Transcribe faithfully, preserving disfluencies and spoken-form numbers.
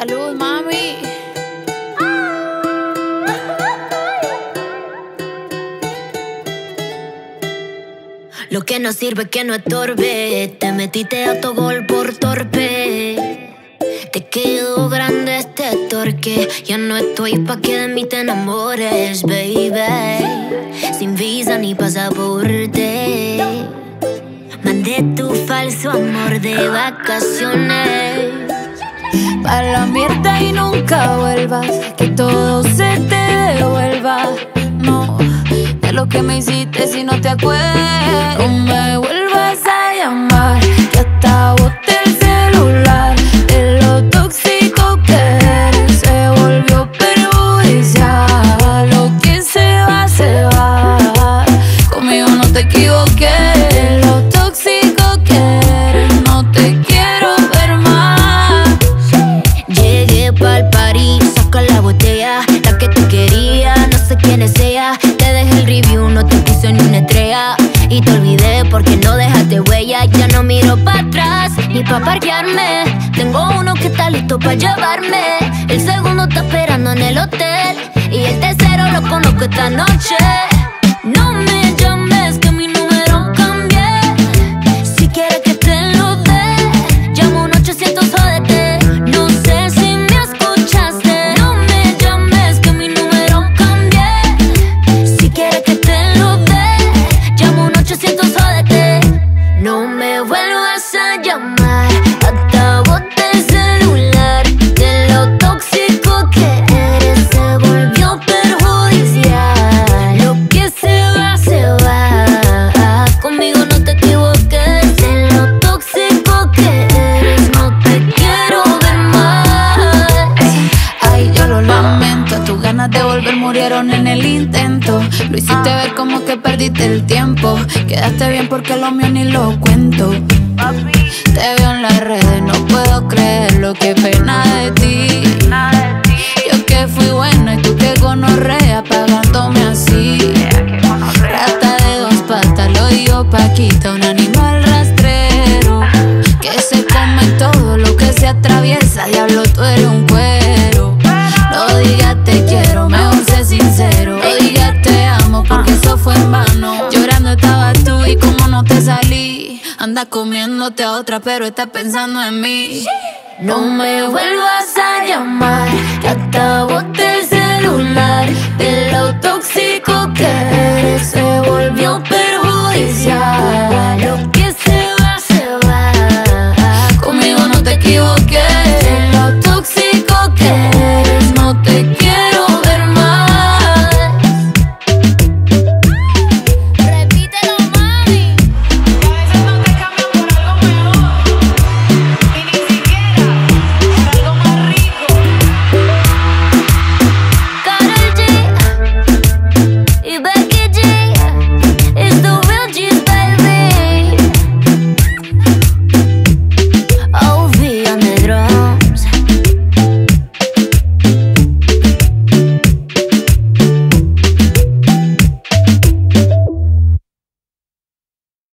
Salud, mami. Lo que no sirve que no estorbe. Te metiste a tu gol por torpe. Te quedó grande este torque. Ya no estoy pa' que de mí te enamores, baby. Sin visa ni pasaporte. Mandé tu falso amor de vacaciones. Pa' la mierda y nunca vuelvas. Que todo se te devuelva. No, de lo que me hiciste si no te acuerdas. No me vuelvas a llamar, que hasta boté el celular. De lo tóxico que eres se volvió perjudicial. Lo que se va, se va. Conmigo no te equivoqué. De lo tóxico que eres no te quiero ver más. Llegué pa'l party, saca la botella. La que tú querías, no sé quién es ella. Te dejé el review, no te puse ni una estrella. Y te olvidé porque no dejaste huella. Ya no miro para atrás, ni pa' parquearme. Tengo uno que está listo pa' llevarme. El segundo está esperando en el hotel. Y el tercero lo conozco esta noche. No me llames que mi número cambié. Si quieres que te lo dé, llamo un ochocientos, jódete. No sé si me escuchaste. No me llames que mi número cambié. Si quieres que te lo dé, llamo un ochocientos, jódete. No me vuelvas a llamar, hasta boté el celular. De lo tóxico que eres se volvió perjudicial. Lo que se va, se va. Conmigo no te equivoques. De lo tóxico que eres no te quiero ver más. Ay, yo lo lamento. Tus ganas de volver murieron en el intento. Lo hiciste ver como que perdiste el tiempo. Quedaste bien porque lo mío ni lo cuento. Te veo en las redes, no puedo creerlo. Qué pena de ti. Yo que fui buena y tú que gonorrea pagándome así. Rata de dos patas, lo digo Paquita, un animal rastrero que se come todo lo que se atraviesa. Diablo, tú eres un cuero. No digas te quiero, mejor sé sincero. No digas te amo porque eso fue en vano. Llorando estabas tú y como no te salí. Anda comiéndote a otra pero estás pensando en mí. No me vuelvas a llamar, que hasta boté el celular. De lo tóxico que eres se volvió peor.